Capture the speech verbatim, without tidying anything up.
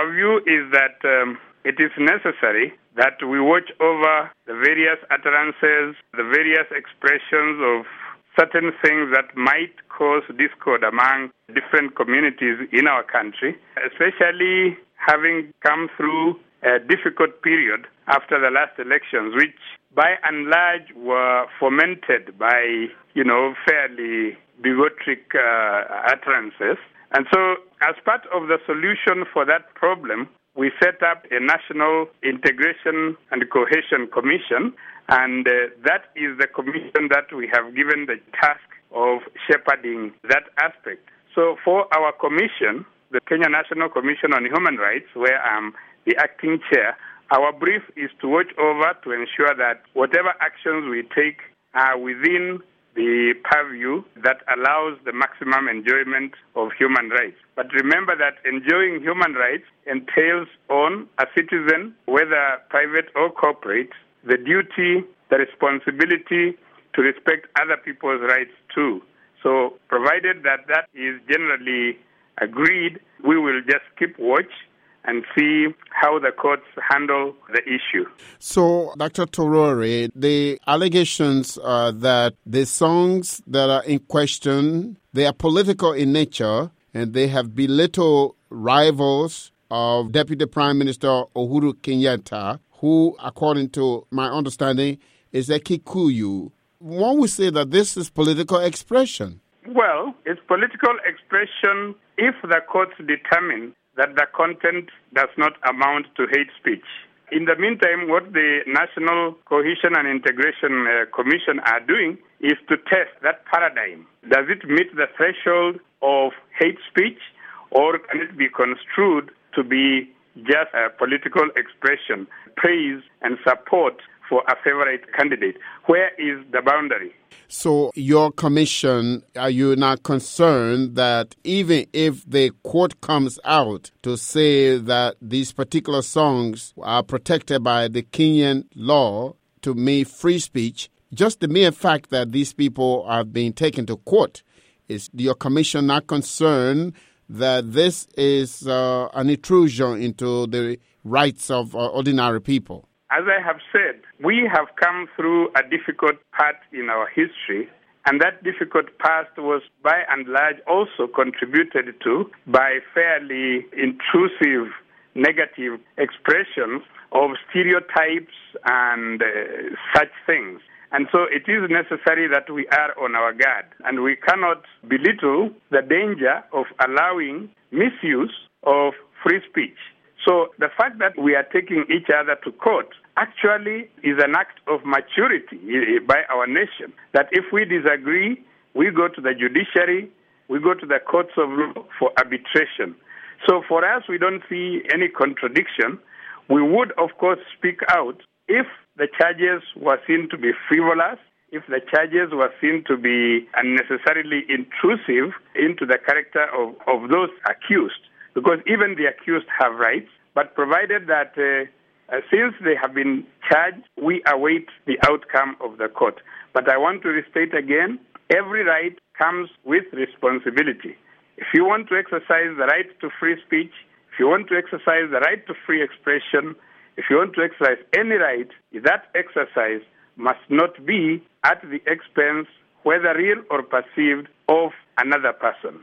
Our view is that um, it is necessary that we watch over the various utterances, the various expressions of certain things that might cause discord among different communities in our country, especially having come through a difficult period after the last elections, which by and large were fomented by, you know, fairly bigotry uh, utterances. And so as part of the solution for that problem, we set up a National Integration and Cohesion Commission, and uh, that is the commission that we have given the task of shepherding that aspect. So for our commission, the Kenya National Commission on Human Rights, where I'm the acting chair, our brief is to watch over to ensure that whatever actions we take are within the purview that allows the maximum enjoyment of human rights. But remember that enjoying human rights entails on a citizen, whether private or corporate, the duty, the responsibility to respect other people's rights too. So provided that that is generally agreed, we will just keep watch and see how the courts handle the issue. So, Doctor Torore, the allegations are that the songs that are in question, they are political in nature, and they have belittled rivals of Deputy Prime Minister Uhuru Kenyatta, who, according to my understanding, is a Kikuyu. One would say that this is political expression. Well, it's political expression if the courts determine that the content does not amount to hate speech. In the meantime, what the National Cohesion and Integration uh, Commission are doing is to test that paradigm. Does it meet the threshold of hate speech, or can it be construed to be just a political expression, praise and support for a favorite candidate? Where is the boundary? So your commission, are you not concerned that even if the court comes out to say that these particular songs are protected by the Kenyan law to make free speech, just the mere fact that these people are being taken to court, is your commission not concerned that this is uh, an intrusion into the rights of uh, ordinary people? As I have said, we have come through a difficult part in our history, and that difficult past was by and large also contributed to by fairly intrusive negative expressions of stereotypes and uh, such things. And so it is necessary that we are on our guard, and we cannot belittle the danger of allowing misuse of free speech. So the fact that we are taking each other to court actually is an act of maturity by our nation, that if we disagree, we go to the judiciary, we go to the courts of law for arbitration. So for us, we don't see any contradiction. We would, of course, speak out if the charges were seen to be frivolous, if the charges were seen to be unnecessarily intrusive into the character of, of those accused, because even the accused have rights, but provided that uh, uh, since they have been charged, we await the outcome of the court. But I want to restate again, every right comes with responsibility. If you want to exercise the right to free speech, if you want to exercise the right to free expression, if you want to exercise any right, that exercise must not be at the expense, whether real or perceived, of another person.